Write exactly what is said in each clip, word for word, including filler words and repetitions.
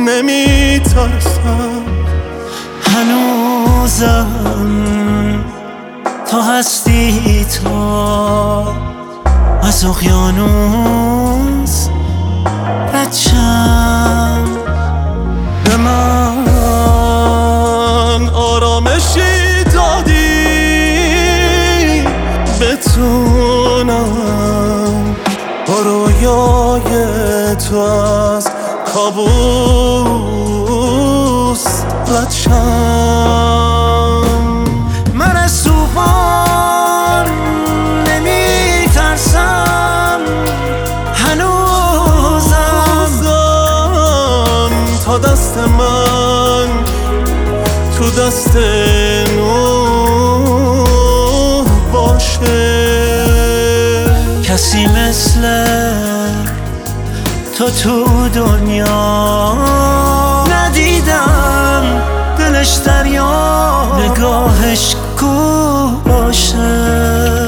نمی ترسم. هنوزم تا هستی تو از اقیانوس بچم. به من آرامشی دادی بتونم با رویای تو از کابوس رد شم. من از طوفان نمی ترسم. هنوزم تا دست من تو دست نوح باشه. کسی مثل تو تو دنیا ندیدم. دلش دریا نگاهش کوه باشه.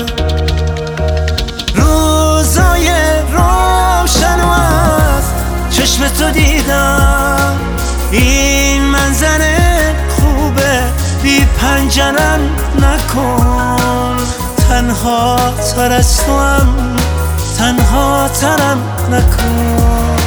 روزای روشن و از چشم تو دیدم. این منظر خوبه بی پنجرم نکن. تنها تر از تو هم تنها ترم نکن.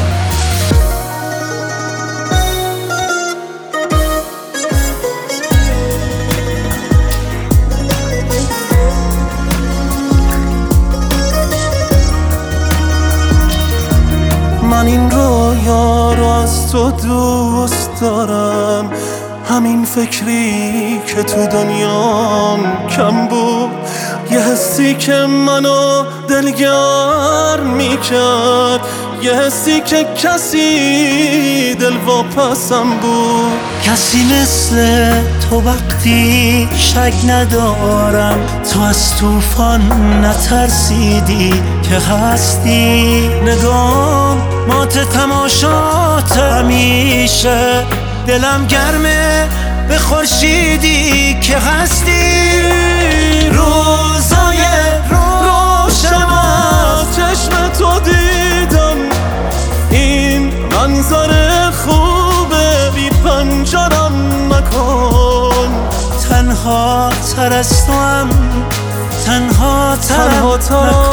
من این رویا رو از تو دوست دارم. همین فکری که تو دنیام کم بود، یه حسی که منو دلگرم میکرد، یه حسی که کسی دل واپسم بود. کسی مثل تو وقتی شک ندارم. تو از طوفان نترسیدی که هستی. نگاه مات تماشات همیشه. دلم گرمه به خورشیدی که هستی. روزای روشن از چشم تو دیدم. این منظر خوبه بی پنجرم نکن. تنها تر از تو هم تنها ترم نکن.